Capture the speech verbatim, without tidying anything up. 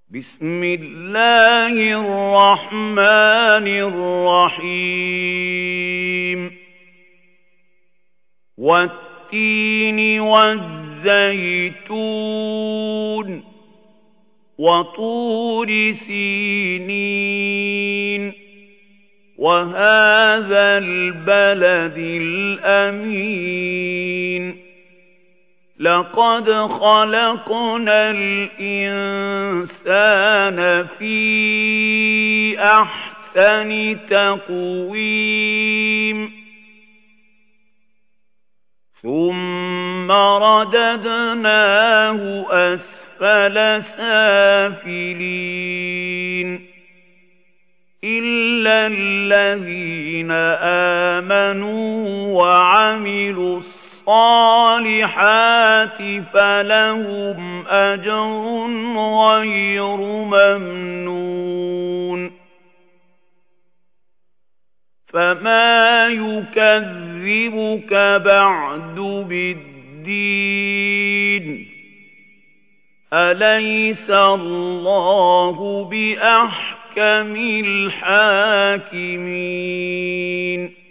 بسم الله الرحمن الرحيم والتين والزيتون وطور سينين وهذا البلد الأمين لقد خلقنا الإنسان في أحسن تقويم ثم رددناه أسفل سافلين إلا الذين آمنوا وعملوا الصالحات فلهم أجر غير ممنون فما يكذبك بعد بالدين أليس الله بأحكم الحاكمين